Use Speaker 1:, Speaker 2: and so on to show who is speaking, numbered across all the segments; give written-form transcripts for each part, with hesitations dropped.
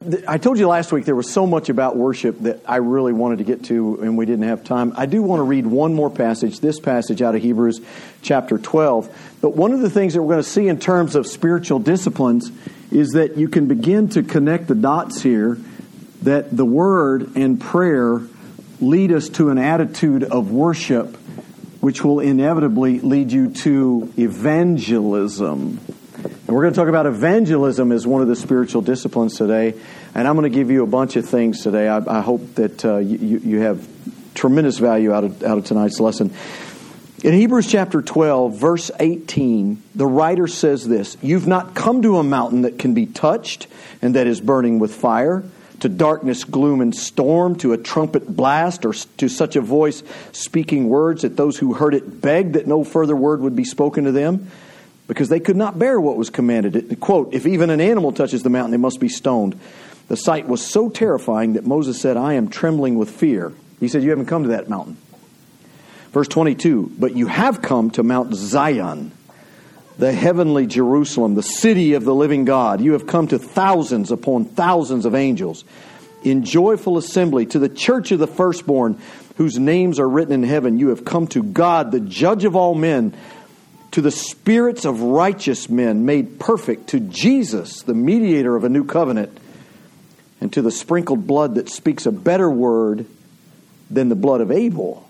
Speaker 1: I told you last week there was so much about worship that I really wanted to get to, and we didn't have time. I do want to read one more passage, this passage out of Hebrews chapter 12. But one of the things that we're going to see in terms of spiritual disciplines is that you can begin to connect the dots here, that the Word and prayer lead us to an attitude of worship, which will inevitably lead you to evangelism. And we're going to talk about evangelism as one of the spiritual disciplines today. And I'm going to give you a bunch of things today. I hope that you have tremendous value out of tonight's lesson. In Hebrews chapter 12, verse 18, the writer says this: "You've not come to a mountain that can be touched and that is burning with fire, to darkness, gloom, and storm, to a trumpet blast, or to such a voice speaking words that those who heard it begged that no further word would be spoken to them, because they could not bear what was commanded." It, quote, "If even an animal touches the mountain, they must be stoned." The sight was so terrifying that Moses said, "I am trembling with fear." He said, "You haven't come to that mountain." Verse 22, "But you have come to Mount Zion, the heavenly Jerusalem, the city of the living God. You have come to thousands upon thousands of angels, in joyful assembly, to the church of the firstborn, whose names are written in heaven. You have come to God, the judge of all men, to the spirits of righteous men made perfect, to Jesus, the mediator of a new covenant, and to the sprinkled blood that speaks a better word than the blood of Abel."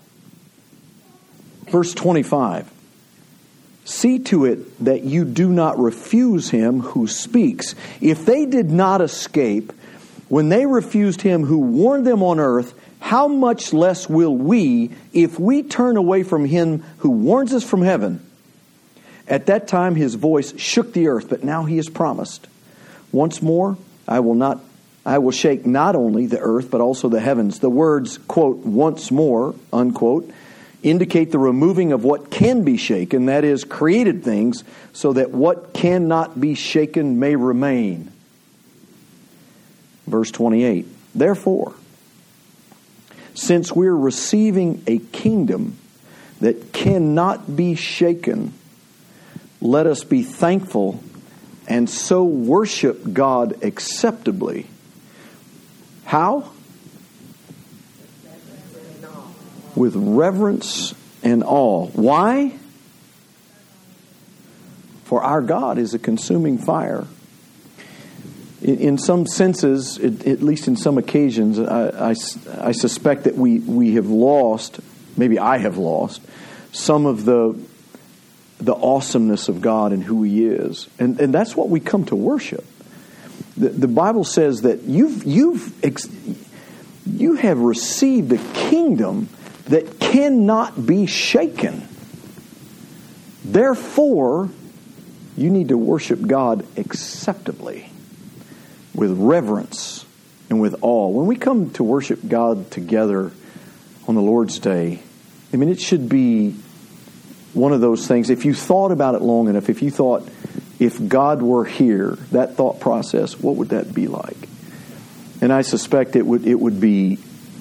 Speaker 1: Verse 25, "See to it that you do not refuse him who speaks." If they did not escape when they refused him who warned them on earth, how much less will we if we turn away from him who warns us from heaven? At that time his voice shook the earth, but now he has promised, "Once more I will shake not only the earth but also the heavens." The words, quote, "once more," unquote, indicate the removing of what can be shaken, that is, created things, so that what cannot be shaken may remain. Verse 28, "Therefore, since we're receiving a kingdom that cannot be shaken, let us be thankful and so worship God acceptably." How? With reverence and awe. Why? For our God is a consuming fire. In some senses, at least in some occasions, I suspect that we have lost, maybe I have lost, some of the awesomeness of God and who He is. And that's what we come to worship. The Bible says that you have received a kingdom that cannot be shaken. Therefore, you need to worship God acceptably, with reverence and with awe. When we come to worship God together on the Lord's Day, I mean, it should be one of those things. If you thought about it long enough, if you thought, if God were here, that thought process, what would that be like? And I suspect it would be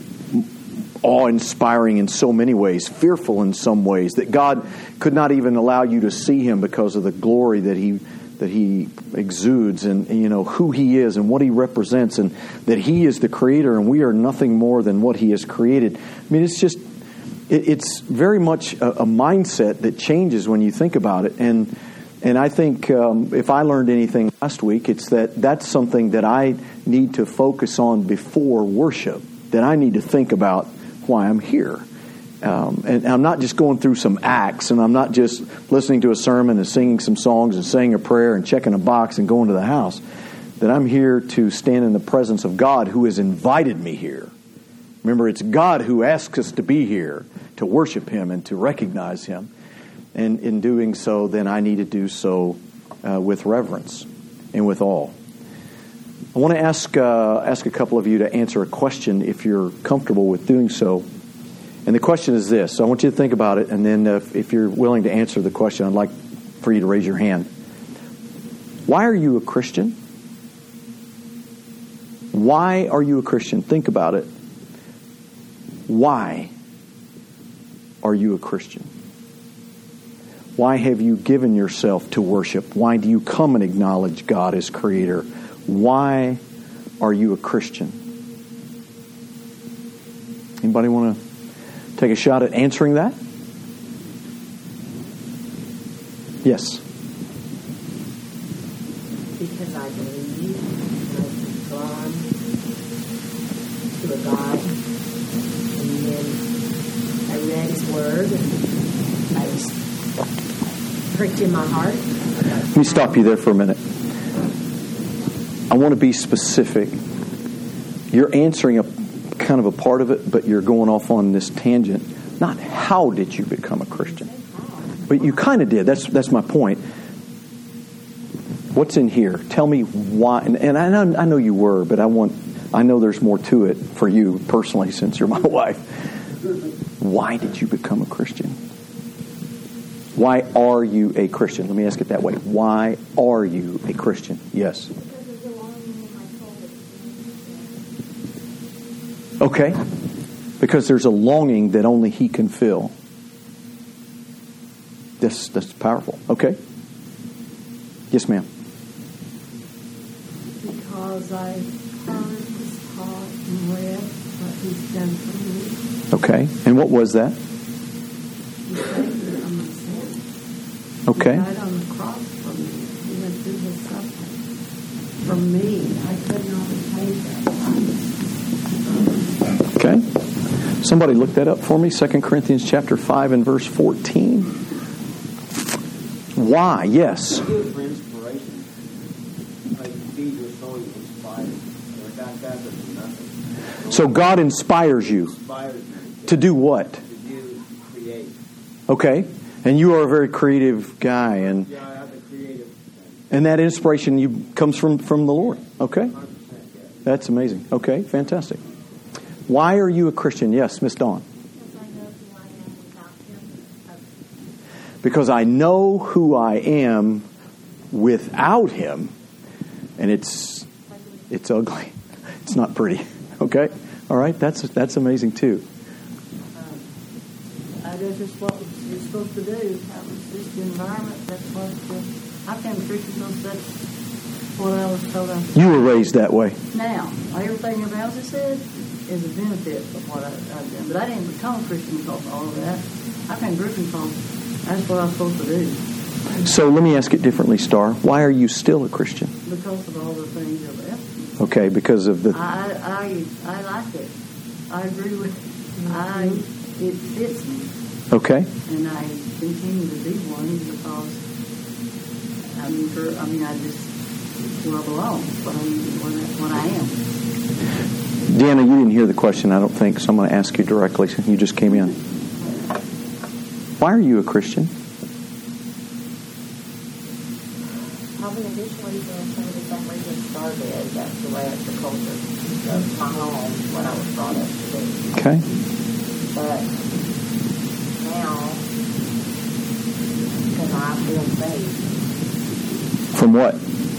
Speaker 1: awe-inspiring in so many ways, fearful in some ways, that God could not even allow you to see Him because of the glory that He exudes, and who He is and what He represents, and that He is the Creator and we are nothing more than what He has created. I mean, it's very much a mindset that changes when you think about it. And I think if I learned anything last week, it's that's something that I need to focus on before worship, that I need to think about why I'm here. And I'm not just going through some acts, and I'm not just listening to a sermon and singing some songs and saying a prayer and checking a box and going to the house. That I'm here to stand in the presence of God who has invited me here. Remember, it's God who asks us to be here, to worship Him and to recognize Him. And in doing so, then I need to do so with reverence and with awe. I want to ask a couple of you to answer a question if you're comfortable with doing so. And the question is this. So I want you to think about it, and then if you're willing to answer the question, I'd like for you to raise your hand. Why are you a Christian? Why are you a Christian? Think about it. Why are you a Christian? Why have you given yourself to worship? Why do you come and acknowledge God as Creator? Why are you a Christian? Anybody want to take a shot at answering that? Yes.
Speaker 2: Because I believe I've gone to a God, and then I read His Word, and I was pricked in my heart.
Speaker 1: Let me stop you there for a minute. I want to be specific. You're answering a kind of a part of it, but you're going off on this tangent. Not how did you become a Christian? But you kind of did. That's my point. What's in here? Tell me why. And I know you were, but I know there's more to it for you personally, since you're my wife. Why did you become a Christian? Why are you a Christian? Let me ask it that way. Why are you a Christian? Yes. Okay. Because there's a longing that only He can fill. That's powerful. Okay. Yes, ma'am.
Speaker 2: Because I heard His taught and read what He's done for me.
Speaker 1: Okay. And what was that?
Speaker 2: He saved me from my sin.
Speaker 1: Okay.
Speaker 2: He died on the cross for me. He went through His suffering for me. I could not have paid that.
Speaker 1: Okay. Somebody look that up for me. 2 Corinthians chapter 5 and verse 14. Why? Yes.
Speaker 3: Good for inspiration. Like feed your soul, you inspire. Without that, there's nothing.
Speaker 1: So God inspires you
Speaker 3: Inspires you
Speaker 1: to do what?
Speaker 3: to do, create.
Speaker 1: Okay. And you are a very creative guy, and
Speaker 3: Yeah, I have the creative thing.
Speaker 1: and that inspiration comes from the Lord. Okay.
Speaker 3: 100%, yes.
Speaker 1: That's amazing. Okay, fantastic. Why are you a Christian? Yes, Miss Dawn. Because I know who I am without Him, and it's ugly. It's not pretty. Okay, all right. That's amazing too.
Speaker 2: That's just what you're supposed to do. That was just the environment. That's what I became a Christian because that's what I was told.
Speaker 1: You were raised that way.
Speaker 2: Now, everything everybody else has said is a benefit of what I've done. But I didn't become a Christian because of all of that. I became a Christian because that's what I was supposed to do.
Speaker 1: So let me ask it differently, Star. Why are you still a Christian?
Speaker 2: Because of all the things you've left.
Speaker 1: Okay, because of the...
Speaker 2: I like it. I agree with it. It fits me.
Speaker 1: Okay.
Speaker 2: And I continue to be one because I just where I belong. What I am.
Speaker 1: Deanna, you didn't hear the question, I don't think, so I'm going to ask you directly. You just came in. Why are you a Christian?
Speaker 4: Probably initially for some of the same reasons Star did. That's the way the culture of my home, what I was brought up to do.
Speaker 1: Okay.
Speaker 4: But now, because I feel safe.
Speaker 1: From what?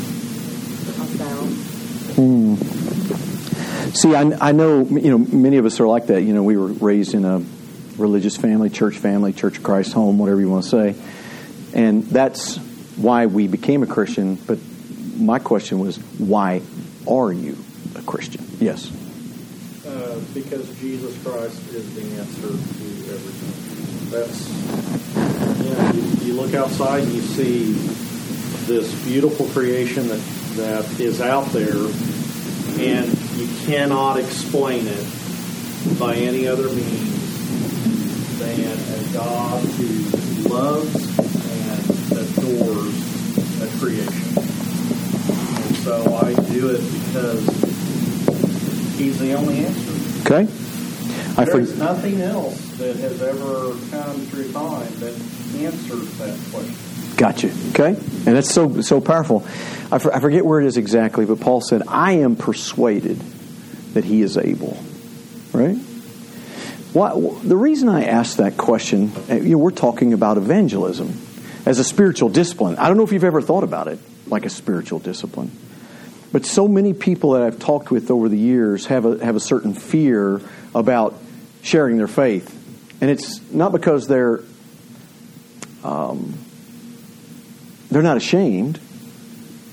Speaker 4: I'm
Speaker 1: See, I know, many of us are like that. We were raised in a religious family, Church of Christ home, whatever you want to say. And that's why we became a Christian. But my question was, why are you a Christian? Yes.
Speaker 5: Because Jesus Christ is the answer to everything. That's, you look outside and you see this beautiful creation that is out there, and you cannot explain it by any other means than a God who loves and adores a creation. And so I do it because He's the only answer.
Speaker 1: Okay.
Speaker 5: There's nothing else that has ever come through time that answers that question.
Speaker 1: Gotcha. Okay. And that's so powerful. I forget where it is exactly, but Paul said, I am persuaded that He is able. Right? The reason I asked that question, we're talking about evangelism as a spiritual discipline. I don't know if you've ever thought about it like a spiritual discipline. But so many people that I've talked with over the years have a certain fear about sharing their faith. And it's not because they're not ashamed.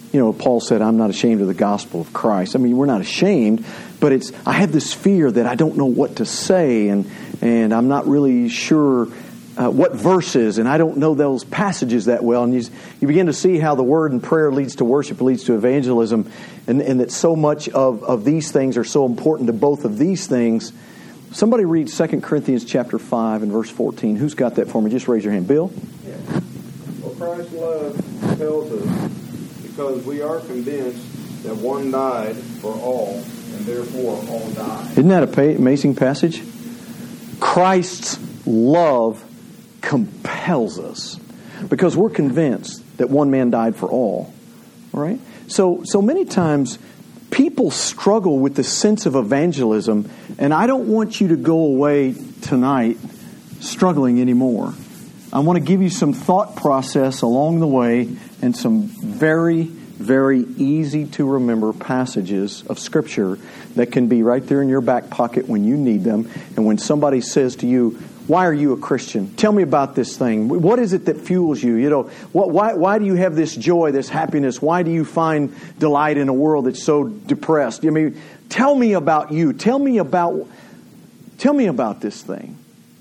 Speaker 1: Paul said, I'm not ashamed of the gospel of Christ. I mean, we're not ashamed, but I have this fear that I don't know what to say, and I'm not really sure what verses, and I don't know those passages that well. And you begin to see how the word and prayer leads to worship, leads to evangelism, and that so much of these things are so important to both of these things. Somebody read 2 Corinthians chapter 5 and verse 14. Who's got that for me? Just raise your hand. Bill?
Speaker 3: Yeah. Well, Christ's love compels us because we are convinced that one died for all, and therefore all died.
Speaker 1: Isn't that an amazing passage? Christ's love compels us because we're convinced that one man died for all. All right? So many times people struggle with the sense of evangelism, and I don't want you to go away tonight struggling anymore. I want to give you some thought process along the way and some very, very easy to remember passages of Scripture that can be right there in your back pocket when you need them. And when somebody says to you, why are you a Christian? Tell me about this thing. What is it that fuels you? Why do you have this joy, this happiness? Why do you find delight in a world that's so depressed? I mean, tell me about you. Tell me about this thing.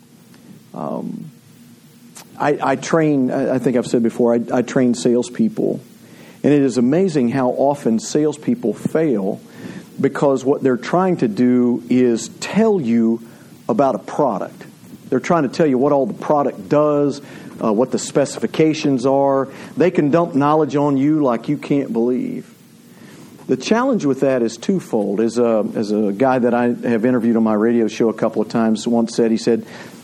Speaker 1: I train, I think I've said before, I train salespeople. And it is amazing how often salespeople fail because what they're trying to do is tell you about a product. They're trying to tell you what all the product does, what the specifications are. They can dump knowledge on you like you can't believe. The challenge with that is twofold. As a guy that I have interviewed on my radio show a couple of times once said, he said,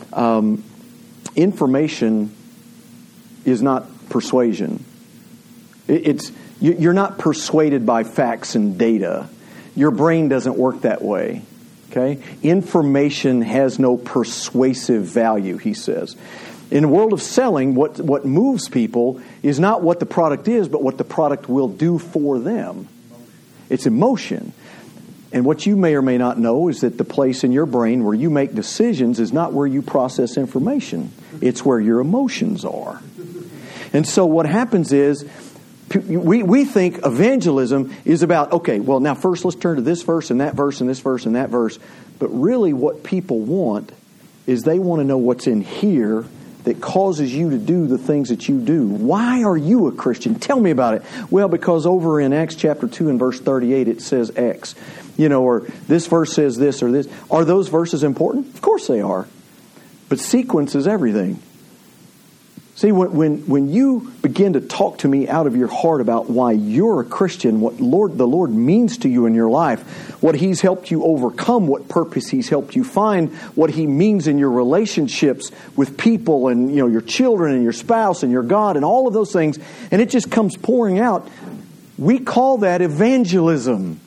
Speaker 1: information is not persuasion. You're not persuaded by facts and data. Your brain doesn't work that way. Okay? Information has no persuasive value, he says. In the world of selling, what moves people is not what the product is, but what the product will do for them. It's emotion. And what you may or may not know is that the place in your brain where you make decisions is not where you process information. It's where your emotions are. And so what happens is, we think evangelism is about, okay, well, now first let's turn to this verse and that verse and this verse and that verse. But really what people want is they want to know what's in here that causes you to do the things that you do. Why are you a Christian? Tell me about it. Well, because over in Acts chapter 2 and verse 38 it says X. Or this verse says this or this. Are those verses important? Of course they are. But sequence is everything. See, when you begin to talk to me out of your heart about why you're a Christian, what the Lord means to you in your life, what He's helped you overcome, what purpose He's helped you find, what He means in your relationships with people and your children and your spouse and your God and all of those things, and it just comes pouring out, we call that evangelism.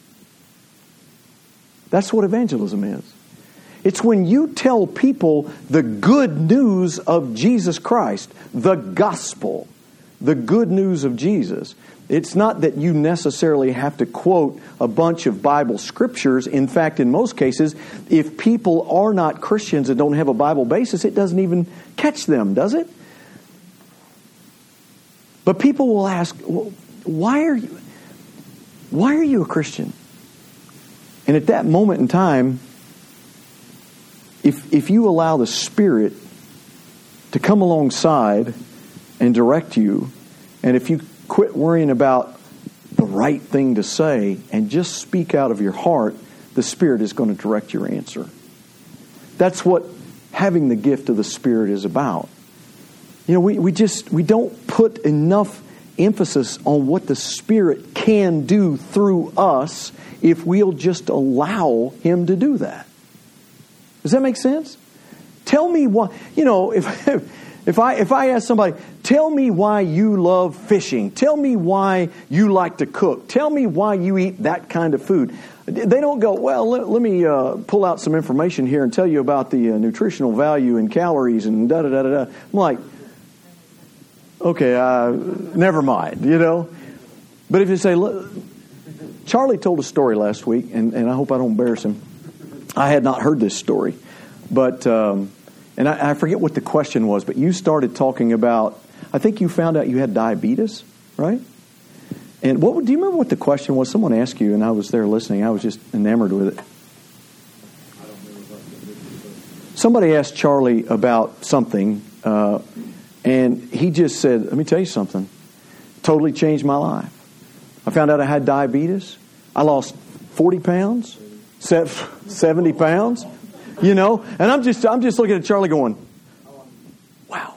Speaker 1: That's what evangelism is. It's when you tell people the good news of Jesus Christ, the gospel, the good news of Jesus. It's not that you necessarily have to quote a bunch of Bible scriptures. In fact, in most cases, if people are not Christians and don't have a Bible basis, it doesn't even catch them, does it? But people will ask, well, why are you a Christian? And at that moment in time, if you allow the Spirit to come alongside and direct you, and if you quit worrying about the right thing to say and just speak out of your heart, the Spirit is going to direct your answer. That's what having the gift of the Spirit is about. We don't put enough emphasis on what the Spirit can do through us if we'll just allow Him to do that. Does that make sense? Tell me why. If I ask somebody, tell me why you love fishing. Tell me why you like to cook. Tell me why you eat that kind of food. They don't go, well, let me pull out some information here and tell you about the nutritional value and calories and da-da-da-da-da. I'm like, okay, never mind, But if you say, look, Charlie told a story last week, and I hope I don't embarrass him. I had not heard this story, but and I forget what the question was, but you started talking about, I think you found out you had diabetes, right? And do you remember what the question was? Someone asked you, and I was there listening. I was just enamored with it. Somebody asked Charlie about something, and he just said, let me tell you something. Totally changed my life. I found out I had diabetes. I lost 40 pounds, 70 pounds, and I'm just looking at Charlie going, wow.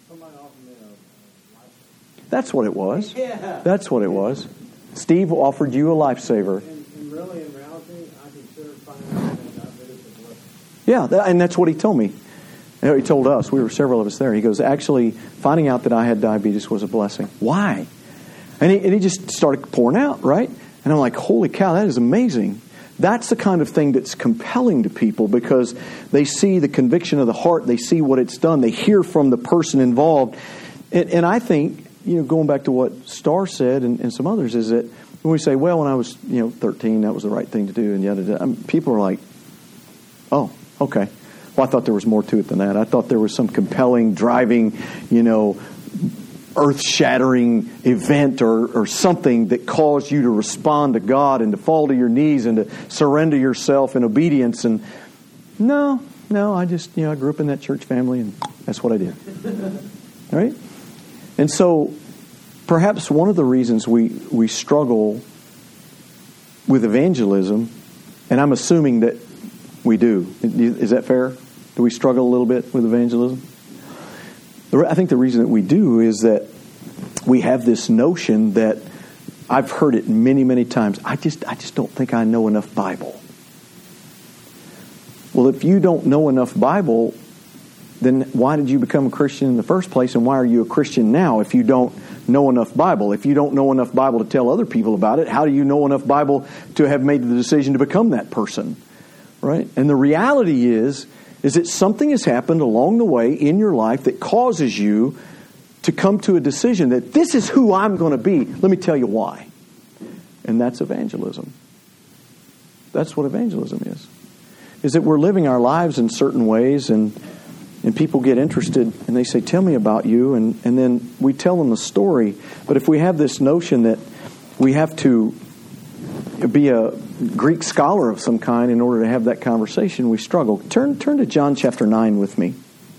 Speaker 1: That's what it was. That's what it was. Steve offered you a lifesaver.
Speaker 6: And really, in reality, I consider finding out that diabetes is a blessing.
Speaker 1: Yeah, and that's what he told me. He told us. We were several of us there. He goes, actually, finding out that I had diabetes was a blessing. Why? And he just started pouring out, right? And I'm like, holy cow, that is amazing. That's the kind of thing that's compelling to people because they see the conviction of the heart. They see what it's done. They hear from the person involved. And I think, going back to what Starr said and some others, is that when we say, well, when I was 13, that was the right thing to do, and yada, people are like, oh, okay. Well, I thought there was more to it than that. I thought there was some compelling, driving, earth-shattering event or something that caused you to respond to God and to fall to your knees and to surrender yourself in obedience. And no, I just, I grew up in that church family, and that's what I did. All right? And so perhaps one of the reasons we struggle with evangelism, and I'm assuming that we do. Is that fair? Do we struggle a little bit with evangelism? I think the reason that we do is that we have this notion that I've heard it many, many times. I just don't think I know enough Bible. Well, if you don't know enough Bible, then why did you become a Christian in the first place, and why are you a Christian now if you don't know enough Bible? If you don't know enough Bible to tell other people about it, how do you know enough Bible to have made the decision to become that person? Right? And the reality is that something has happened along the way in your life that causes you to come to a decision that this is who I'm going to be. Let me tell you why. And that's evangelism. That's what evangelism is that we're living our lives in certain ways, and people get interested and they say, tell me about you, and then we tell them the story. But if we have this notion that we have to be a Greek scholar of some kind in order to have that conversation, we struggle. Turn to John chapter 9 with me.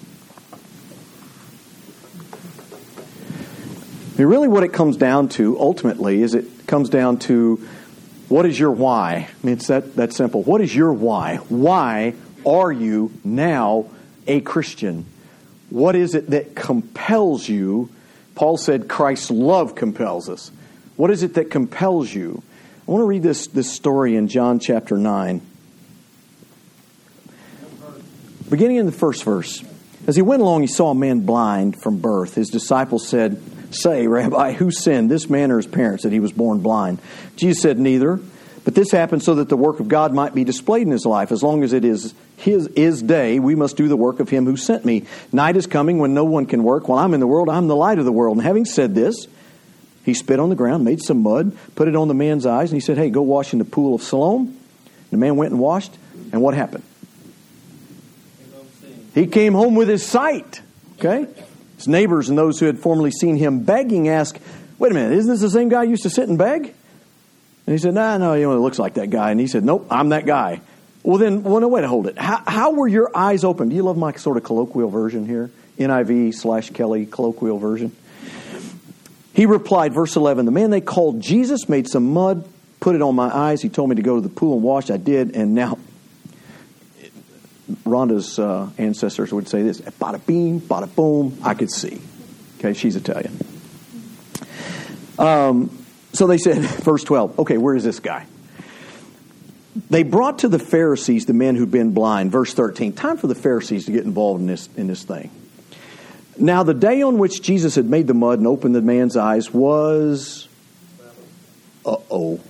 Speaker 1: I mean, really what it comes down to ultimately is it comes down to what is your why? I mean, it's that simple. What is your why? Why are you now a Christian? What is it that compels you? Paul said Christ's love compels us. What is it that compels you? I want to read this story in John chapter 9. Beginning in the first verse. As he went along, he saw a man blind from birth. His disciples said, say, Rabbi, who sinned, this man or his parents, that he was born blind? Jesus said, neither. But this happened so that the work of God might be displayed in his life. As long as it is his day, we must do the work of him who sent me. Night is coming when no one can work. While I'm in the world, I'm the light of the world. And having said this, he spit on the ground, made some mud, put it on the man's eyes, and he said, hey, go wash in the pool of Siloam. And the man went and washed, and what happened? He came home with his sight. Okay? His neighbors and those who had formerly seen him begging asked, wait a minute, isn't this the same guy who used to sit and beg? And he said, no, it looks like that guy. And he said, nope, I'm that guy. Well, no, wait, hold it. How were your eyes open? Do you love my sort of colloquial version here? NIV/Kelly colloquial version. He replied, verse 11, the man they called Jesus made some mud, put it on my eyes. He told me to go to the pool and wash. I did, and now Rhonda's ancestors would say this, bada beam, bada boom, I could see. Okay, she's Italian. So they said, verse 12, okay, where is this guy? They brought to the Pharisees the men who'd been blind. Verse 13, time for the Pharisees to get involved in this thing. Now the day on which Jesus had made the mud and opened the man's eyes was, the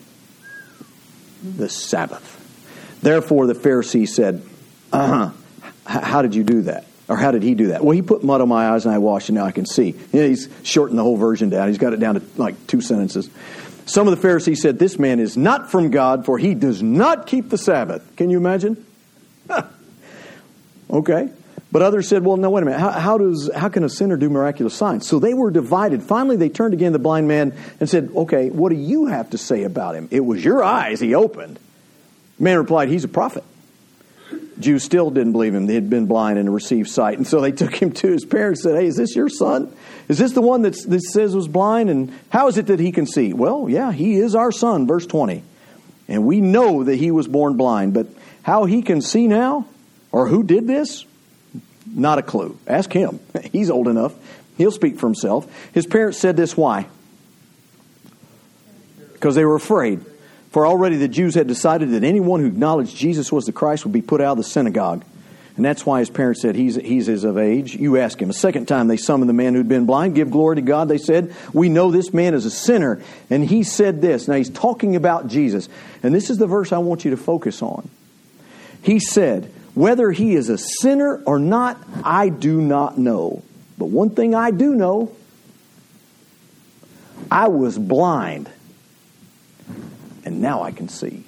Speaker 1: Sabbath. Therefore the Pharisees said, how did you do that? Or how did he do that? Well, he put mud on my eyes and I washed and now I can see. He's shortened the whole version down. He's got it down to like 2 sentences. Some of the Pharisees said, this man is not from God, for he does not keep the Sabbath. Can you imagine? Okay. But others said, well, no, wait a minute. How can a sinner do miraculous signs? So they were divided. Finally, they turned again to the blind man and said, okay, what do you have to say about him? It was your eyes he opened. The man replied, he's a prophet. Jews still didn't believe him. They had been blind and received sight. And so they took him to his parents and said, hey, is this your son? Is this the one that says was blind? And how is it that he can see? Well, yeah, he is our son, verse 20. And we know that he was born blind. But how he can see now, or who did this? Not a clue. Ask him. He's old enough. He'll speak for himself. His parents said this, why? Because they were afraid. For already the Jews had decided that anyone who acknowledged Jesus was the Christ would be put out of the synagogue. And that's why his parents said, he's of age. You ask him. A second time they summoned the man who'd been blind. Give glory to God, they said. We know this man is a sinner. And he said this. Now he's talking about Jesus. And this is the verse I want you to focus on. He said, whether he is a sinner or not, I do not know. But one thing I do know, I was blind. And now I can see.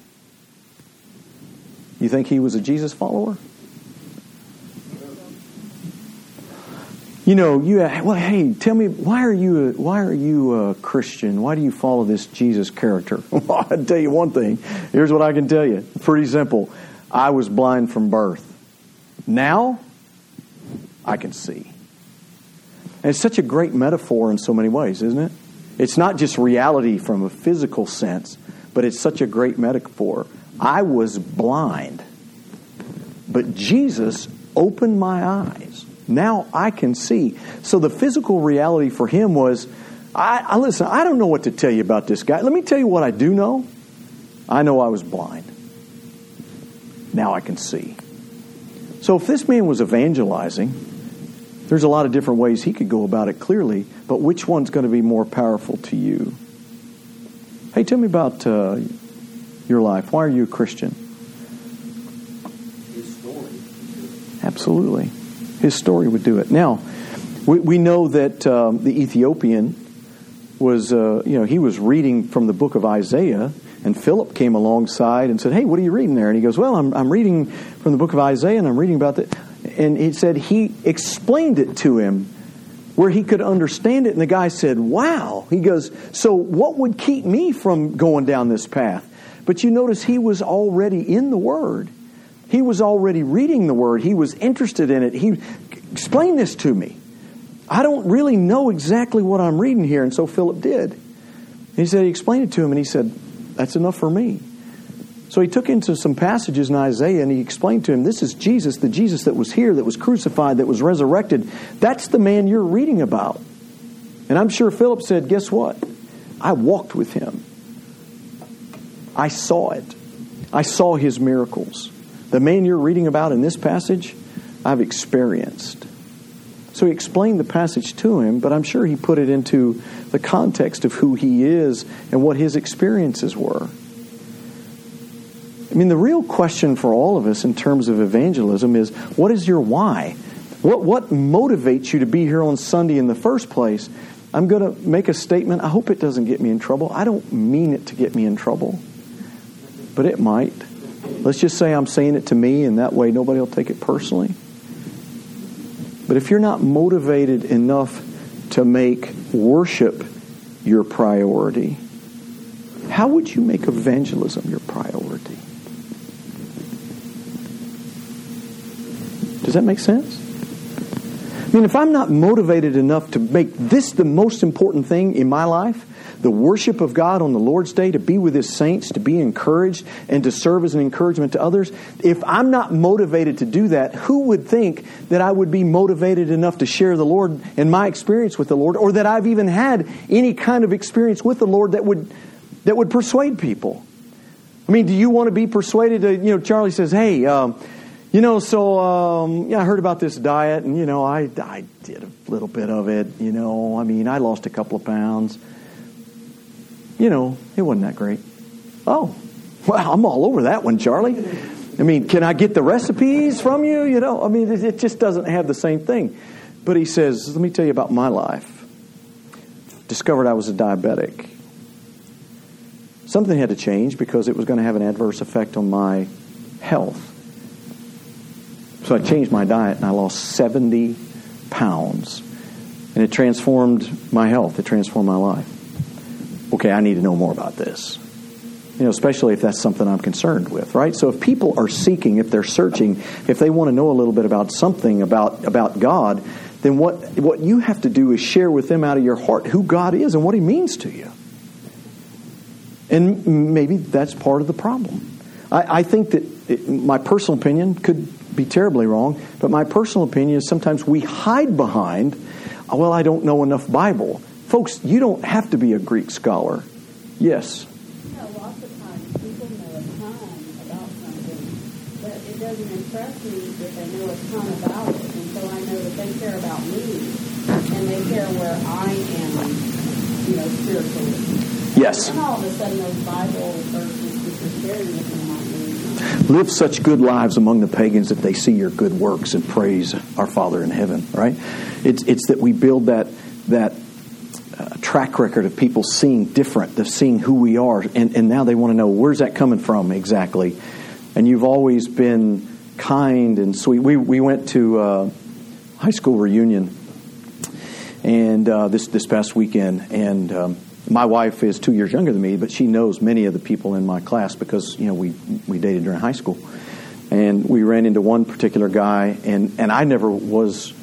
Speaker 1: You think he was a Jesus follower? You know, well, hey, tell me, why are you a Christian? Why do you follow this Jesus character? Well, I'll tell you one thing. Here's what I can tell you. Pretty simple. I was blind from birth. Now, I can see. And it's such a great metaphor in so many ways, isn't it? It's not just reality from a physical sense, but it's such a great metaphor. I was blind, but Jesus opened my eyes. Now I can see. So the physical reality for him was, listen, I don't know what to tell you about this guy. Let me tell you what I do know. I know I was blind. Now I can see. So if this man was evangelizing, there's a lot of different ways he could go about it clearly, but which one's going to be more powerful to you? Hey, tell me about your life. Why are you a Christian?
Speaker 6: His story.
Speaker 1: Absolutely. His story would do it. Now, we know that the Ethiopian was, he was reading from the book of Isaiah, and Philip came alongside and said, hey, what are you reading there? And he goes, well, I'm reading from the book of Isaiah, and I'm reading about that. And he said he explained it to him where he could understand it. And the guy said, wow. He goes, so what would keep me from going down this path? But you notice he was already in the Word. He was already reading the Word. He was interested in it. He explained this to me. I don't really know exactly what I'm reading here. And so Philip did. He said he explained it to him, and he said, that's enough for me. So he took into some passages in Isaiah, and he explained to him, this is Jesus, the Jesus that was here, that was crucified, that was resurrected. That's the man you're reading about. And I'm sure Philip said, guess what? I walked with him. I saw it. I saw his miracles. The man you're reading about in this passage, I've experienced. So he explained the passage to him, but I'm sure he put it into the context of who he is and what his experiences were. I mean, the real question for all of us in terms of evangelism is, what is your why? What motivates you to be here on Sunday in the first place? I'm going to make a statement. I hope it doesn't get me in trouble. I don't mean it to get me in trouble, but it might. Let's just say I'm saying it to me, and that way nobody will take it personally. But if you're not motivated enough to make worship your priority, how would you make evangelism your priority? Does that make sense? I mean, if I'm not motivated enough to make this the most important thing in my life, the worship of God on the Lord's Day, to be with His saints, to be encouraged, and to serve as an encouragement to others, if I'm not motivated to do that, who would think that I would be motivated enough to share the Lord and my experience with the Lord, or that I've even had any kind of experience with the Lord that would persuade people? I mean, do you want to be persuaded? Charlie says, hey, I heard about this diet, and, I did a little bit of it. I lost a couple of pounds. It wasn't that great. Oh, well, I'm all over that one, Charlie. I mean, can I get the recipes from you? It just doesn't have the same thing. But he says, let me tell you about my life. Discovered I was a diabetic. Something had to change because it was going to have an adverse effect on my health. So I changed my diet and I lost 70 pounds. And it transformed my health. It transformed my life. Okay, I need to know more about this. Especially if that's something I'm concerned with, right? So if people are seeking, if they're searching, if they want to know a little bit about something about God, then what you have to do is share with them out of your heart who God is and what He means to you. And maybe that's part of the problem. I think that my personal opinion could be terribly wrong, but my personal opinion is sometimes we hide behind, well, I don't know enough Bible. Folks, you don't have to be a Greek scholar. Yes.
Speaker 7: Lots of times people know a ton about something, but it doesn't impress me that they know a ton about it. And so I know that they care about me, and they care where I am, spiritually.
Speaker 1: Yes.
Speaker 7: And all of a sudden those Bible verses that they're sharing with them might be.
Speaker 1: Live such good lives among the pagans that they see your good works and praise our Father in heaven, right? It's that we build that track record of people seeing different, of seeing who we are, and now they want to know, where's that coming from exactly? And you've always been kind and sweet. We went to high school reunion and this past weekend, and my wife is 2 years younger than me, but she knows many of the people in my class because we dated during high school. And we ran into one particular guy, and I never was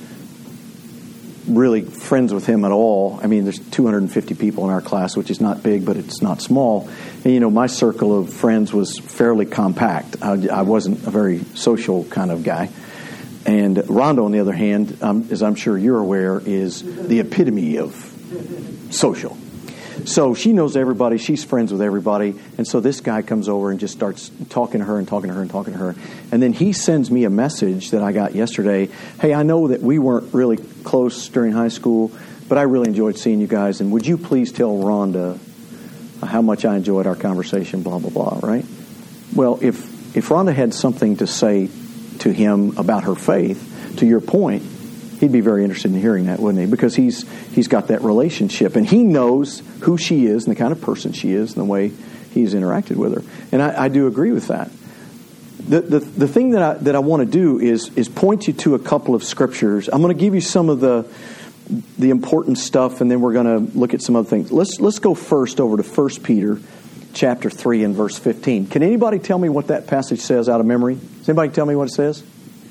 Speaker 1: really friends with him at all. I mean, there's 250 people in our class, which is not big, but it's not small. And, my circle of friends was fairly compact. I wasn't a very social kind of guy. And Rhonda, on the other hand, as I'm sure you're aware, is the epitome of social. So she knows everybody. She's friends with everybody. And so this guy comes over and just starts talking to her and talking to her and talking to her. And then he sends me a message that I got yesterday. Hey, I know that we weren't really close during high school, but I really enjoyed seeing you guys. And would you please tell Rhonda how much I enjoyed our conversation, blah, blah, blah, right? Well, if Rhonda had something to say to him about her faith, to your point, he'd be very interested in hearing that, wouldn't he? Because he's got that relationship, and he knows who she is and the kind of person she is and the way he's interacted with her. And I do agree with that. The thing that I want to do is point you to a couple of scriptures. I'm going to give you some of the important stuff, and then we're going to look at some other things. Let's go first over to 1 Peter chapter 3 and verse 15. Can anybody tell me what that passage says out of memory? Does anybody tell me what it says?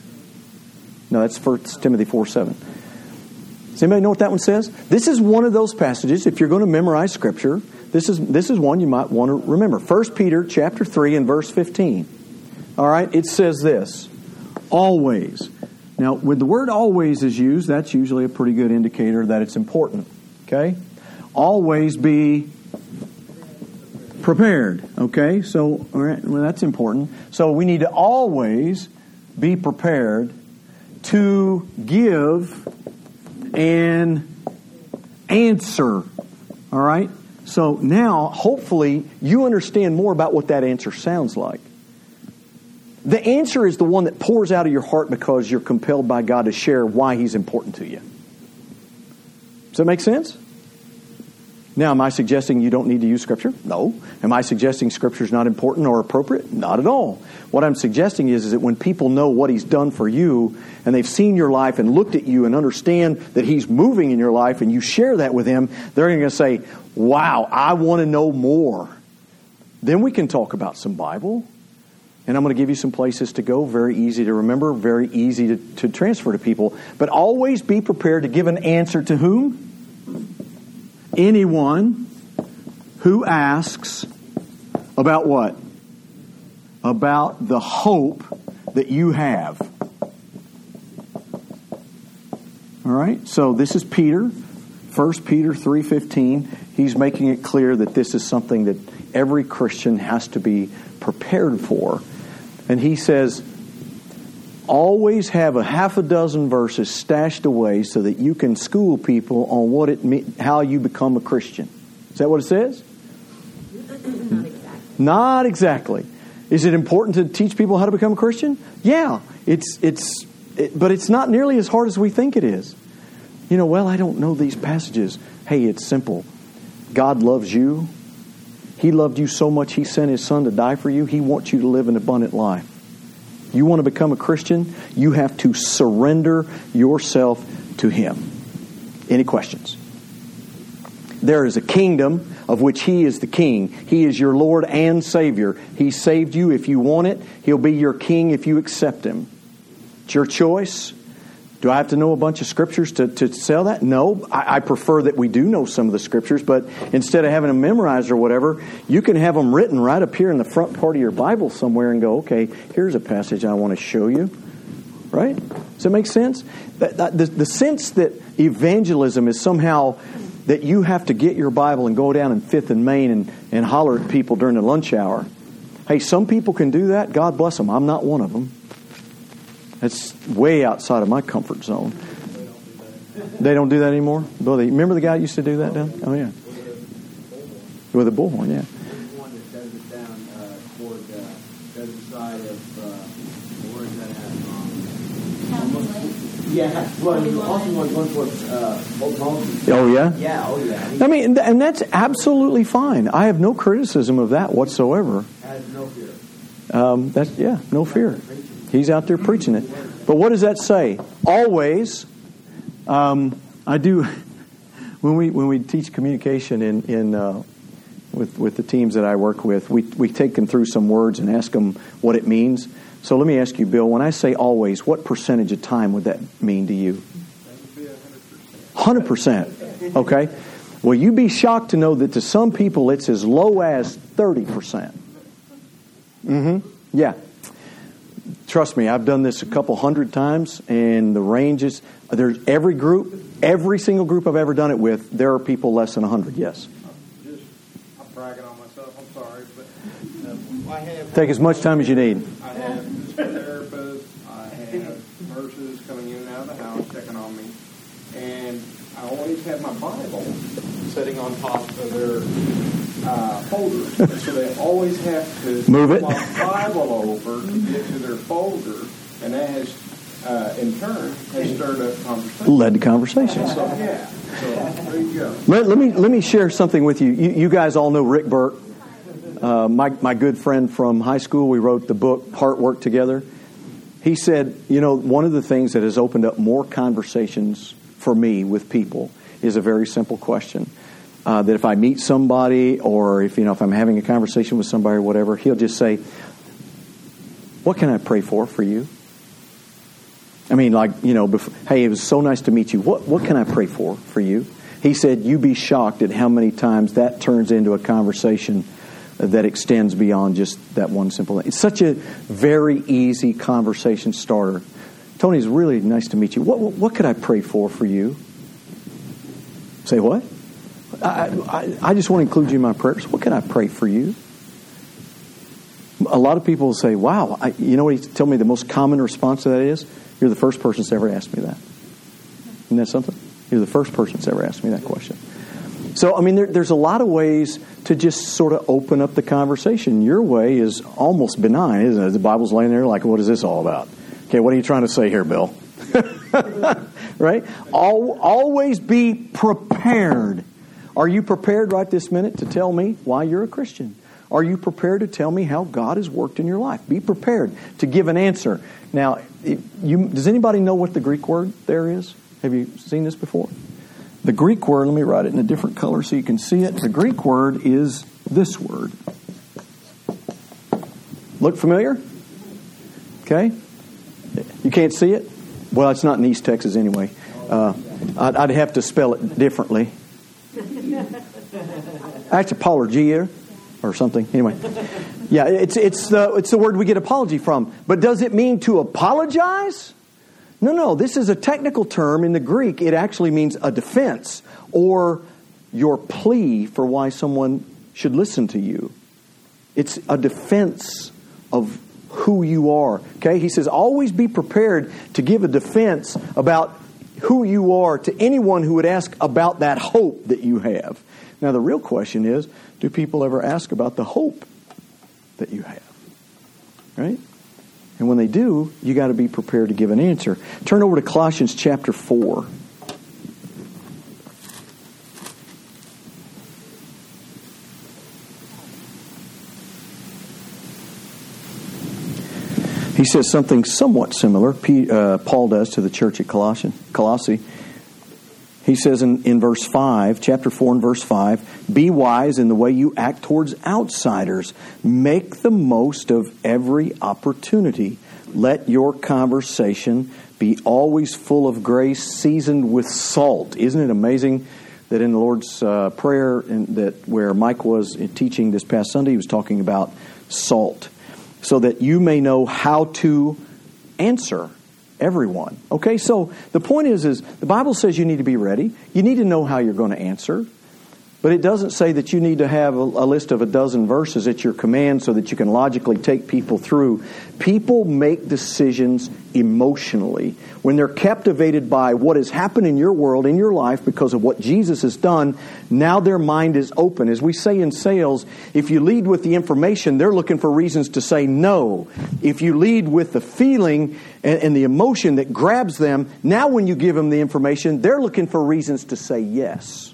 Speaker 1: No, that's 1 Timothy 4:7. Does anybody know what that one says? This is one of those passages, if you're going to memorize Scripture, this is one you might want to remember. 1 Peter chapter 3 and verse 15. All right, it says this, always. Now, when the word always is used, that's usually a pretty good indicator that it's important. Okay? Always be prepared. Okay? So, all right, well, that's important. So we need to always be prepared to give an answer. All right? So now, hopefully, you understand more about what that answer sounds like. The answer is the one that pours out of your heart because you're compelled by God to share why He's important to you. Does that make sense? Now, am I suggesting you don't need to use Scripture? No. Am I suggesting Scripture is not important or appropriate? Not at all. What I'm suggesting is that when people know what He's done for you and they've seen your life and looked at you and understand that He's moving in your life and you share that with them, they're going to say, wow, I want to know more. Then we can talk about some Bible. And I'm going to give you some places to go, very easy to remember, very easy to transfer to people. But always be prepared to give an answer to whom? Anyone who asks about what? About the hope that you have. All right? So this is Peter, 1 Peter 3:15. He's making it clear that this is something that every Christian has to be prepared for. And he says, always have a half a dozen verses stashed away so that you can school people on what it how you become a Christian. Is that what it says?
Speaker 2: Not exactly.
Speaker 1: Not exactly. Is it important to teach people how to become a Christian? Yeah, but it's not nearly as hard as we think it is. Well, I don't know these passages. Hey, it's simple. God loves you. He loved you so much He sent His Son to die for you. He wants you to live an abundant life. You want to become a Christian? You have to surrender yourself to Him. Any questions? There is a kingdom of which He is the King. He is your Lord and Savior. He saved you if you want it. He'll be your King if you accept Him. It's your choice. Do I have to know a bunch of scriptures to sell that? No. I prefer that we do know some of the scriptures, but instead of having them memorized or whatever, you can have them written right up here in the front part of your Bible somewhere and go, okay, here's a passage I want to show you. Right? Does that make sense? The sense that evangelism is somehow that you have to get your Bible and go down in 5th and Main and holler at people during the lunch hour. Hey, some people can do that. God bless them. I'm not one of them. That's way outside of my comfort zone. They don't do that anymore? Remember the guy that used to do that down? Oh, yeah. With a bullhorn, yeah.
Speaker 6: There's one that does it down toward the other side of, where is that at? Yeah, well, also one towards Old Moses.
Speaker 1: Oh, yeah?
Speaker 6: Yeah, oh, yeah.
Speaker 1: I mean, and that's absolutely fine. I have no criticism of that whatsoever.
Speaker 6: Has no fear.
Speaker 1: No fear. He's out there preaching it. But what does that say? Always, I do, when we teach communication with the teams that I work with, we take them through some words and ask them what it means. So let me ask you, Bill, when I say always, what percentage of time would that mean to you? 100%. Okay. Well, you'd be shocked to know that to some people it's as low as 30%. Yeah. Trust me, I've done this a couple hundred times, and the ranges, there's every single group I've ever done it with, there are people less than 100, yes.
Speaker 3: I'm bragging on myself, I'm sorry, but I have...
Speaker 1: Take as much time as you need.
Speaker 3: I have therapists, I have nurses coming in and out of the house checking on me, and I always have my Bible sitting on top of their folders. So they always have to
Speaker 1: move it.
Speaker 3: My Bible over to get to their folder, and that has, in turn, has stirred up conversation.
Speaker 1: Led to conversations.
Speaker 3: So, yeah. So there you go.
Speaker 1: Let me share something with you. You guys all know Rick Burke, my good friend from high school. We wrote the book Heart Work together. He said, one of the things that has opened up more conversations for me with people is a very simple question. That if I meet somebody, or if I'm having a conversation with somebody or whatever, he'll just say, "What can I pray for you?" I mean, hey, it was so nice to meet you. What can I pray for you? He said, you'd be shocked at how many times that turns into a conversation that extends beyond just that one simple thing. It's such a very easy conversation starter. Tony, it's really nice to meet you. What could I pray for you? Say what? I just want to include you in my prayers. What can I pray for you? A lot of people will say, wow, you know what he told me the most common response to that is? You're the first person that's ever asked me that. Isn't that something? You're the first person that's ever asked me that question. So, I mean, there's a lot of ways to just sort of open up the conversation. Your way is almost benign, isn't it? The Bible's laying there like, what is this all about? Okay, what are you trying to say here, Bill? Right? Always be prepared. Are you prepared right this minute to tell me why you're a Christian? Are you prepared to tell me how God has worked in your life? Be prepared to give an answer. Now, does anybody know what the Greek word there is? Have you seen this before? The Greek word, let me write it in a different color so you can see it. The Greek word is this word. Look familiar? Okay. You can't see it? Well, it's not in East Texas anyway. I'd have to spell it differently. Actually, apologia or something. Anyway, yeah, it's the word we get apology from. But does it mean to apologize? No. This is a technical term in the Greek. It actually means a defense or your plea for why someone should listen to you. It's a defense of who you are. Okay, he says always be prepared to give a defense about who you are to anyone who would ask about that hope that you have. Now, the real question is, do people ever ask about the hope that you have? Right? And when they do, you got to be prepared to give an answer. Turn over to Colossians chapter 4. He says something somewhat similar, Paul does to the church at Colossae. He says in verse 5, chapter 4 and verse 5, be wise in the way you act towards outsiders. Make the most of every opportunity. Let your conversation be always full of grace, seasoned with salt. Isn't it amazing that in the Lord's Prayer, where Mike was teaching this past Sunday, he was talking about salt, so that you may know how to answer everyone. Okay, so the point is the Bible says you need to be ready. You need to know how you're going to answer. But it doesn't say that you need to have a list of a dozen verses at your command so that you can logically take people through. People make decisions emotionally. When they're captivated by what has happened in your world, in your life, because of what Jesus has done, now their mind is open. As we say in sales, if you lead with the information, they're looking for reasons to say no. If you lead with the feeling and the emotion that grabs them, now when you give them the information, they're looking for reasons to say yes.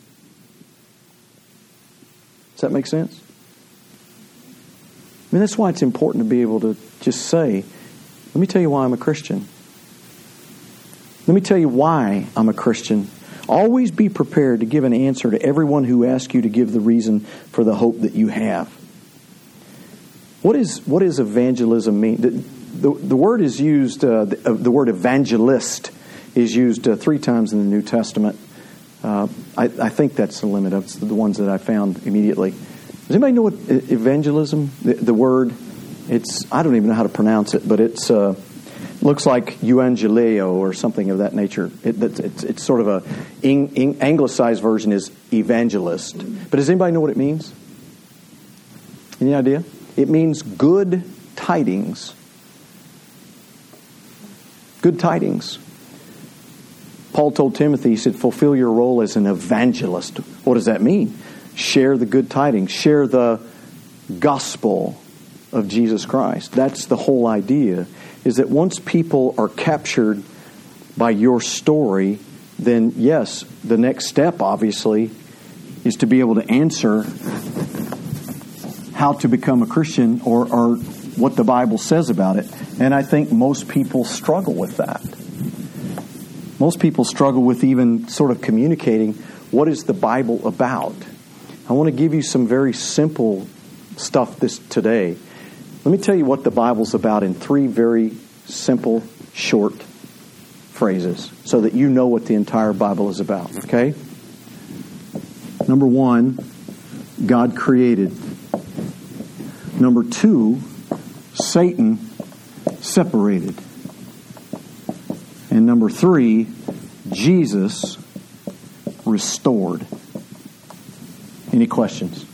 Speaker 1: Does that make sense? I mean, that's why it's important to be able to just say, let me tell you why I'm a Christian. Let me tell you why I'm a Christian. Always be prepared to give an answer to everyone who asks you to give the reason for the hope that you have. What does evangelism mean? The word is used, the word evangelist is used 3 times in the New Testament. I think that's the limit of the ones that I found immediately. Does anybody know what evangelism, the word, I don't even know how to pronounce it, but it's looks like euangelio or something of that nature. It's sort of a anglicized version is evangelist. But does anybody know what it means? Any idea? It means good tidings. Good tidings. Paul told Timothy, he said, fulfill your role as an evangelist. What does that mean? Share the good tidings. Share the gospel of Jesus Christ. That's the whole idea, is that once people are captured by your story, then yes, the next step, obviously, is to be able to answer how to become a Christian or what the Bible says about it. And I think most people struggle with that. Most people struggle with even sort of communicating what is the Bible about. I want to give you some very simple stuff today. Let me tell you what the Bible's about in 3 very simple, short phrases so that you know what the entire Bible is about, okay? Number 1, God created. Number 2, Satan separated. And number 3, Jesus restored. Any questions?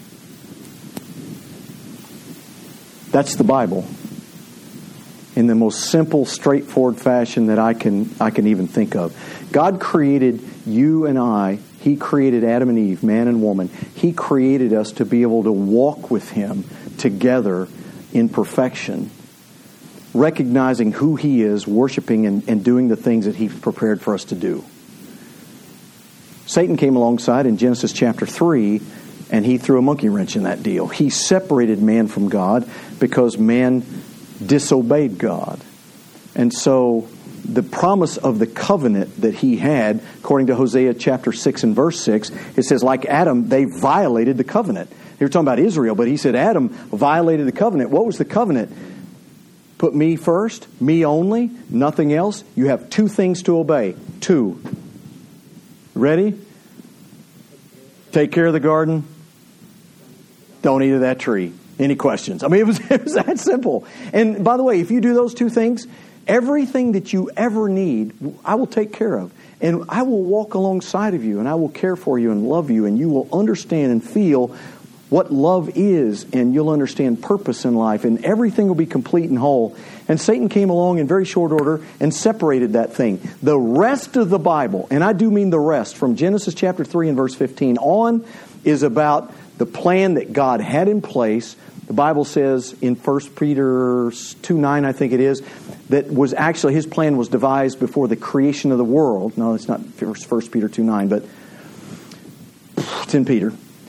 Speaker 1: That's the Bible in the most simple, straightforward fashion that I can even think of. God created you and I. He created Adam and Eve, man and woman. He created us to be able to walk with Him together in perfection, recognizing who He is, worshiping and doing the things that He's prepared for us to do. Satan came alongside in Genesis chapter 3, and he threw a monkey wrench in that deal. He separated man from God because man disobeyed God. And so the promise of the covenant that he had, according to Hosea chapter 6 and verse 6, it says, like Adam, they violated the covenant. They were talking about Israel, but he said Adam violated the covenant. What was the covenant? Put me first, me only, nothing else. You have 2 things to obey. 2. Ready? Take care of the garden. Don't eat of that tree. Any questions? I mean, it was that simple. And by the way, if you do those 2 things, everything that you ever need, I will take care of. And I will walk alongside of you, and I will care for you and love you, and you will understand and feel what love is, and you'll understand purpose in life, and everything will be complete and whole. And Satan came along in very short order and separated that thing. The rest of the Bible, and I do mean the rest, from Genesis chapter 3 and verse 15 on, is about the plan that God had in place. The Bible says in 1 Peter 2:9, I think it is, that was actually His plan was devised before the creation of the world. No, it's not 1 Peter 2:9, but it's in Peter.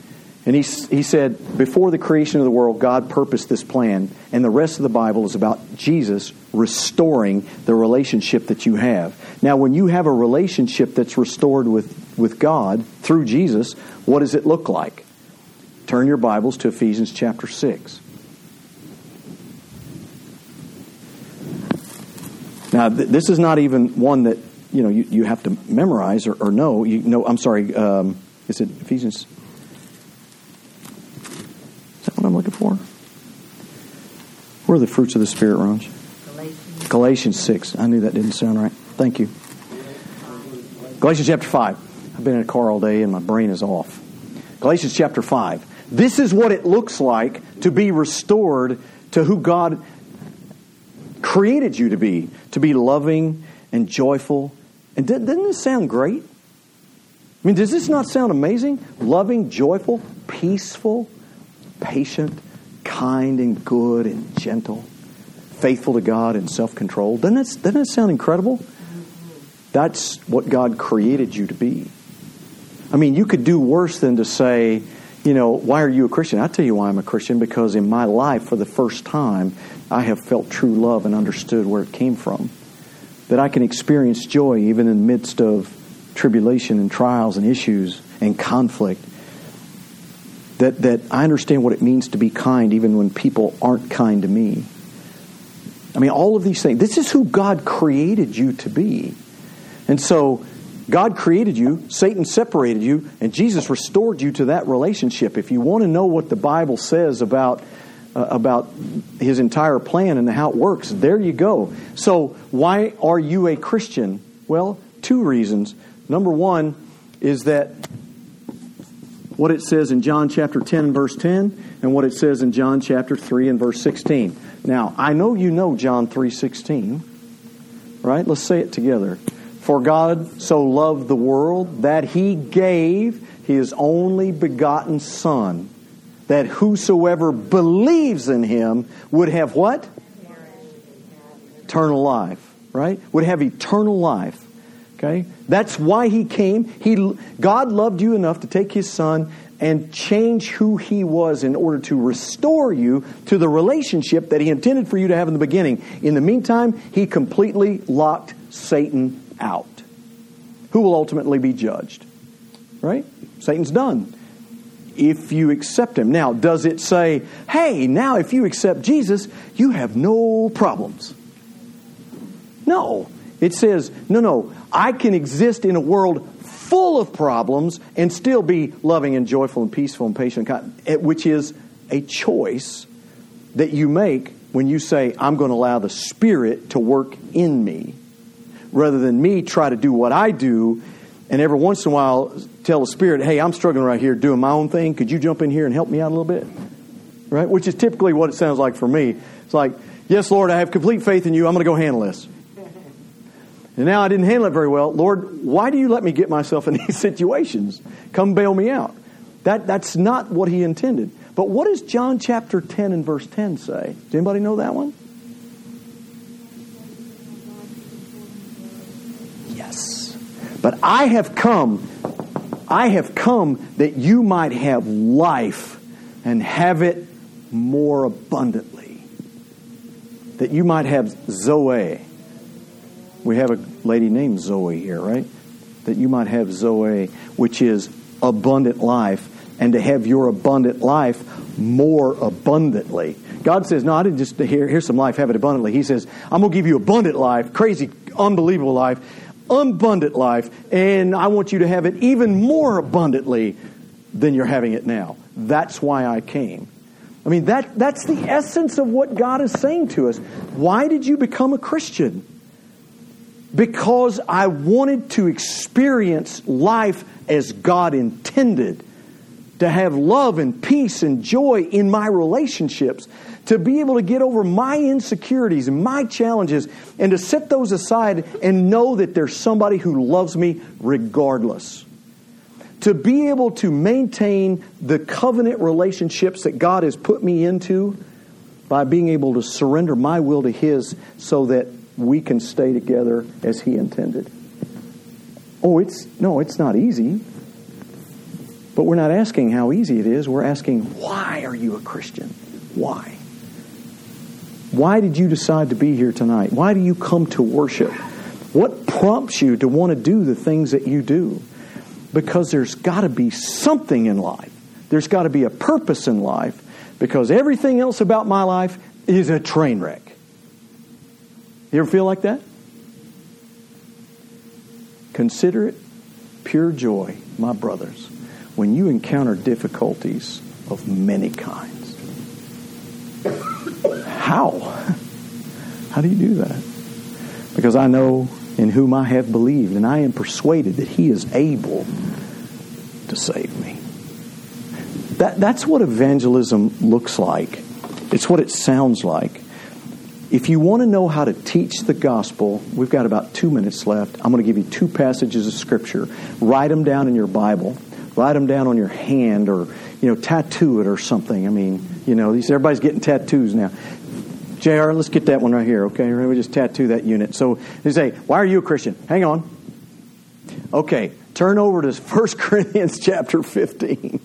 Speaker 1: And he said, before the creation of the world, God purposed this plan, and the rest of the Bible is about Jesus restoring the relationship that you have. Now, when you have a relationship that's restored with God through Jesus, what does it look like? Turn your Bibles to Ephesians chapter 6. Now, this is not even one that you have to memorize or know. I'm sorry. Is it Ephesians? Is that what I'm looking for? Where are the fruits of the Spirit, Ronj? Galatians 6. I knew that didn't sound right. Thank you. Galatians chapter 5. I've been in a car all day and my brain is off. Galatians chapter 5. This is what it looks like to be restored to who God created you to be loving and joyful. And doesn't this sound great? I mean, does this not sound amazing? Loving, joyful, peaceful, patient, kind and good and gentle, faithful to God and self-controlled. Doesn't that sound incredible? That's what God created you to be. I mean, you could do worse than to say, why are you a Christian? I'll tell you why I'm a Christian, because in my life, for the first time, I have felt true love and understood where it came from. That I can experience joy even in the midst of tribulation and trials and issues and conflict. That I understand what it means to be kind even when people aren't kind to me. I mean, all of these things. This is who God created you to be. And so God created you, Satan separated you, and Jesus restored you to that relationship. If you want to know what the Bible says about His entire plan and how it works, there you go. So why are you a Christian? Well, 2 reasons. Number 1 is that what it says in John chapter 10 and verse 10 and what it says in John chapter 3 and verse 16. Now, I know you know John 3:16, right? Let's say it together. For God so loved the world that He gave His only begotten Son, that whosoever believes in Him would have what? Eternal life, right? Would have eternal life. Okay? That's why He came. God loved you enough to take His Son and change who He was in order to restore you to the relationship that He intended for you to have in the beginning. In the meantime, He completely locked Satan out, who will ultimately be judged. Right? Satan's done. If you accept Him. Now, does it say, hey, now if you accept Jesus, you have no problems? No. It says, no, I can exist in a world full of problems and still be loving and joyful and peaceful and patient, which is a choice that you make when you say, I'm going to allow the Spirit to work in me, rather than me try to do what I do and every once in a while tell the Spirit, hey, I'm struggling right here doing my own thing. Could you jump in here and help me out a little bit? Right? Which is typically what it sounds like for me. It's like, yes, Lord, I have complete faith in you. I'm going to go handle this. And now I didn't handle it very well. Lord, why do you let me get myself in these situations? Come bail me out. That's not what He intended. But what does John chapter 10 and verse 10 say? Does anybody know that one? Yes. But I have come that you might have life and have it more abundantly. That you might have Zoe. We have a lady named Zoe here, right? That you might have Zoe, which is abundant life, and to have your abundant life more abundantly. God says, no, I didn't just here's some life, have it abundantly. He says, I'm going to give you abundant life, crazy, unbelievable life, abundant life, and I want you to have it even more abundantly than you're having it now. That's why I came. I mean, that's the essence of what God is saying to us. Why did you become a Christian? Because I wanted to experience life as God intended. To have love and peace and joy in my relationships. To be able to get over my insecurities and my challenges. And to set those aside and know that there's somebody who loves me regardless. To be able to maintain the covenant relationships that God has put me into. By being able to surrender my will to His so that we can stay together as He intended. It's not easy. But we're not asking how easy it is. We're asking, why are you a Christian? Why? Why did you decide to be here tonight? Why do you come to worship? What prompts you to want to do the things that you do? Because there's got to be something in life. There's got to be a purpose in life, because everything else about my life is a train wreck. You ever feel like that? Consider it pure joy, my brothers, when you encounter difficulties of many kinds. How? How do you do that? Because I know in whom I have believed, and I am persuaded that He is able to save me. That's what evangelism looks like. It's what it sounds like. If you want to know how to teach the gospel, we've got about 2 minutes left. I'm going to give you 2 passages of Scripture. Write them down in your Bible. Write them down on your hand, or tattoo it or something. I mean, everybody's getting tattoos now. JR, let's get that one right here, okay? We just tattoo that unit. So they say, why are you a Christian? Hang on. Okay, turn over to 1 Corinthians chapter 15.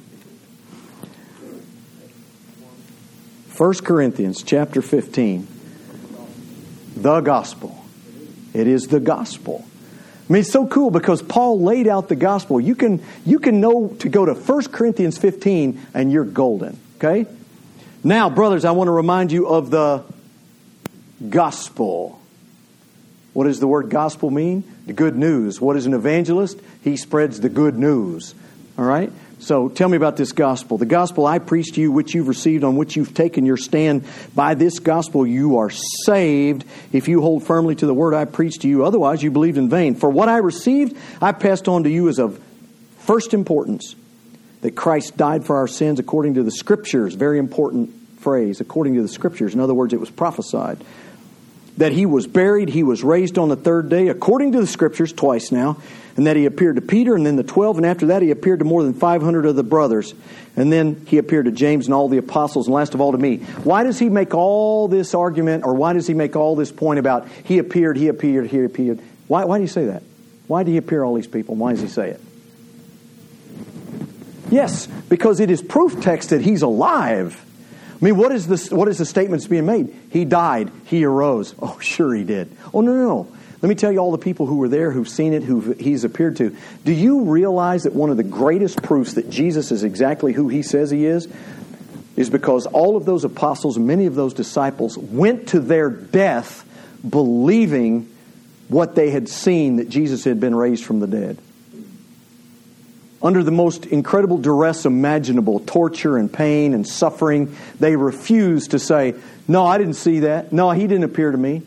Speaker 1: 1 Corinthians chapter 15. The gospel. It is the gospel. I mean, it's so cool because Paul laid out the gospel. You can know to go to 1 Corinthians 15 and you're golden, okay? Now, brothers, I want to remind you of the gospel. What does the word gospel mean? The good news. What is an evangelist? He spreads the good news. All right? So tell me about this gospel. The gospel I preach to you, which you've received, on which you've taken your stand. By this gospel you are saved, if you hold firmly to the word I preached to you. Otherwise you believed in vain. For what I received, I passed on to you as of first importance, that Christ died for our sins according to the Scriptures. Very important phrase, according to the Scriptures. In other words, it was prophesied. That He was buried, He was raised on the third day, according to the Scriptures, twice now. And that He appeared to Peter, and then the 12, and after that He appeared to more than 500 of the brothers. And then He appeared to James and all the apostles, and last of all to me. Why does He make all this argument, or why does He make all this point about He appeared, He appeared, He appeared? Why do you say that? Why did He appear to all these people? Why does He say it? Yes, because it is proof text that He's alive. I mean, what is the statements being made? He died. He arose. Oh, sure He did. Oh, no. Let me tell you all the people who were there, who've seen it, who He's appeared to. Do you realize that one of the greatest proofs that Jesus is exactly who He says He is because all of those apostles, many of those disciples, went to their death believing what they had seen, that Jesus had been raised from the dead. Under the most incredible duress imaginable, torture and pain and suffering, they refused to say, no, I didn't see that. No, He didn't appear to me.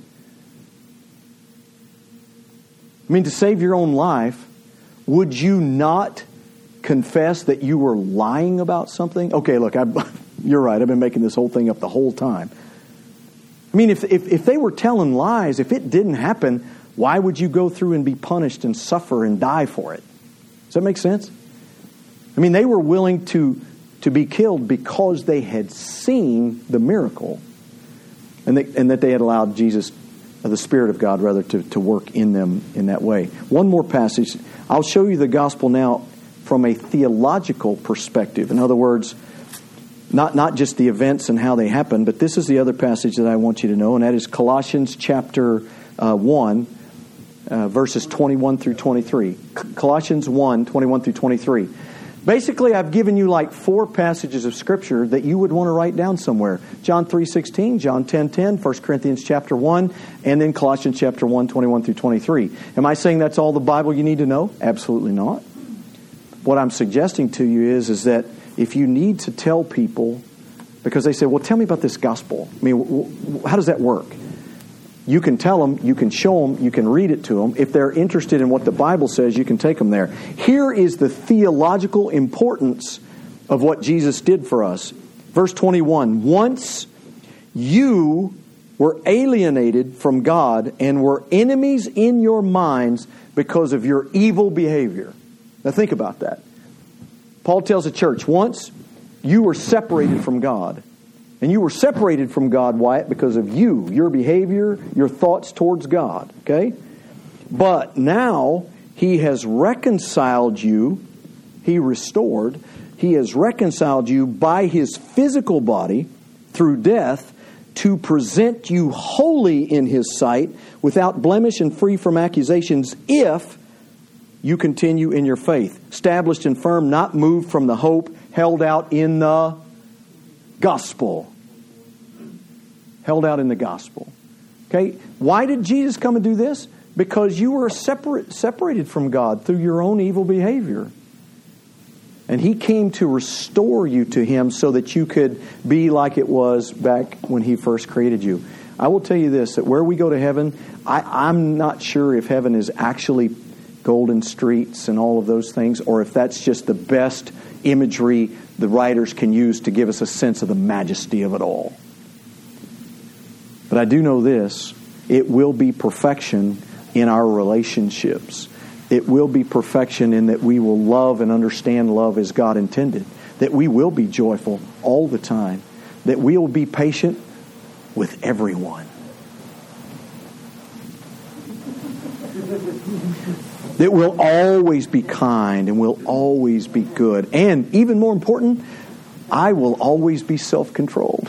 Speaker 1: I mean, to save your own life, would you not confess that you were lying about something? Okay, look, you're right. I've been making this whole thing up the whole time. I mean, if they were telling lies, if it didn't happen, why would you go through and be punished and suffer and die for it? Does that make sense? I mean, they were willing to be killed because they had seen the miracle, and that they had allowed Jesus, the Spirit of God, rather, to work in them in that way. One more passage. I'll show you the gospel now from a theological perspective. In other words, not just the events and how they happen, but this is the other passage that I want you to know, and that is Colossians chapter 1, verses 21 through 23. Colossians 1, 21 through 23. Basically, I've given you like 4 passages of Scripture that you would want to write down somewhere. John 3:16, John 10:10, 1 Corinthians chapter 1, and then Colossians chapter 1, 21 through 23. Am I saying that's all the Bible you need to know? Absolutely not. What I'm suggesting to you is that if you need to tell people, because they say, well, tell me about this gospel. I mean, how does that work? You can tell them, you can show them, you can read it to them. If they're interested in what the Bible says, you can take them there. Here is the theological importance of what Jesus did for us. Verse 21, once you were alienated from God and were enemies in your minds because of your evil behavior. Now think about that. Paul tells the church, once you were separated from God. And you were separated from God, Wyatt, because of your behavior, your thoughts towards God. Okay? But now He has reconciled you He restored. He has reconciled you by His physical body through death to present you holy in His sight, without blemish and free from accusations, if you continue in your faith, established and firm, not moved from the hope held out in the gospel. Held out in the gospel. Okay, why did Jesus come and do this? Because you were separated from God through your own evil behavior. And He came to restore you to Him so that you could be like it was back when He first created you. I will tell you this, that where we go to heaven, I'm not sure if heaven is actually golden streets and all of those things, or if that's just the best imagery the writers can use to give us a sense of the majesty of it all. But I do know this, it will be perfection in our relationships. It will be perfection in that we will love and understand love as God intended. That we will be joyful all the time. That we will be patient with everyone. That we'll always be kind and we'll always be good. And even more important, I will always be self-controlled.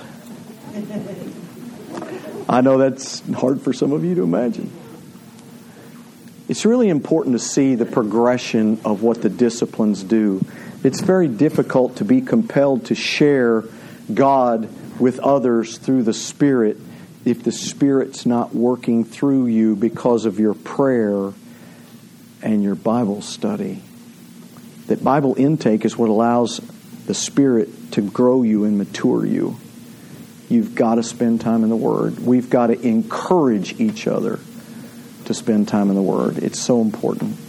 Speaker 1: I know that's hard for some of you to imagine. It's really important to see the progression of what the disciplines do. It's very difficult to be compelled to share God with others through the Spirit if the Spirit's not working through you because of your prayer and your Bible study. That Bible intake is what allows the Spirit to grow you and mature you. You've got to spend time in the Word. We've got to encourage each other to spend time in the Word. It's so important.